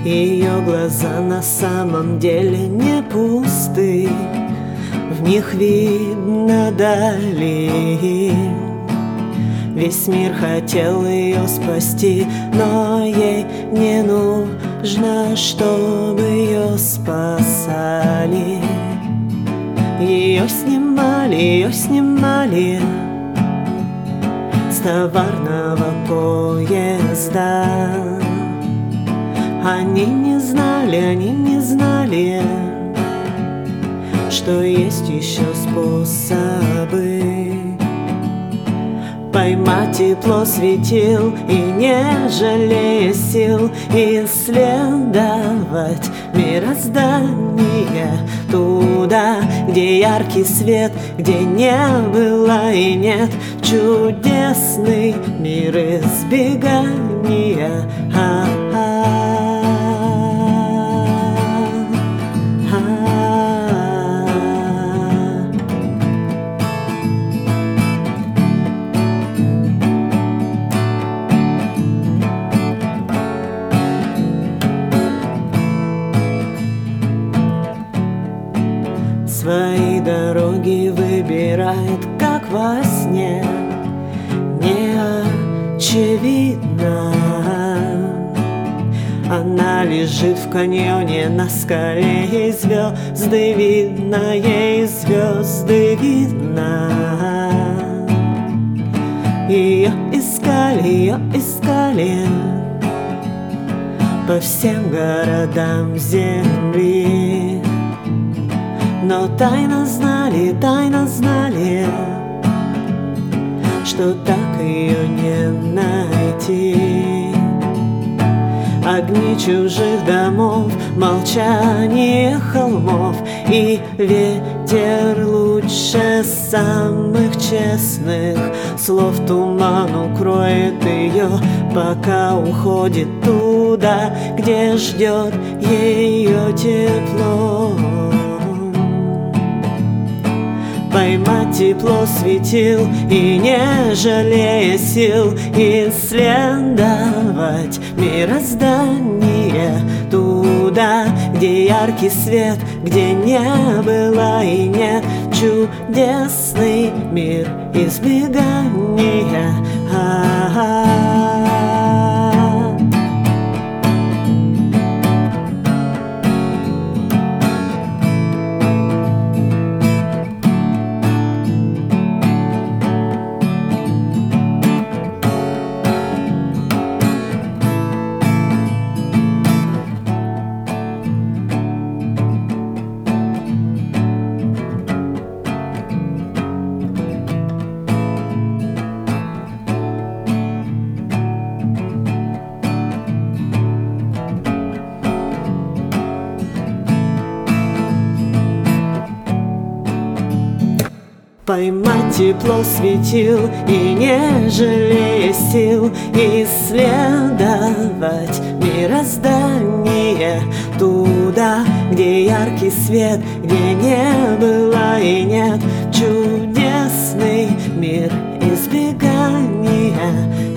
Ее глаза на самом деле не пусты, в них видно дали. Весь мир хотел ее спасти, но ей не нужно, чтобы ее спасали. Ее снимали с товарного поезда. Они не знали, что есть еще способы поймать тепло светил и, не жалея сил, исследовать мироздание туда, где яркий свет, где не было и нет. Чудесный мир избегания. Свои дороги выбирает, как во сне, не очевидно. Она лежит в каньоне на скале, ей звезды видно, ей звезды видно. Ее искали по всем городам земли, но тайно знали, что так ее не найти. Огни чужих домов, молчание холмов, и ветер лучше самых честных слов. Туман укроет ее, пока уходит туда, где ждет ее тепло. Поймать тепло светил и, не жалея сил, исследовать мироздание туда, где яркий свет, где не было и нет. Чудесный мир избегания. Поймать тепло светил и, не жалея сил, исследовать мироздание туда, где яркий свет, где не было и нет. Чудесный мир избегания.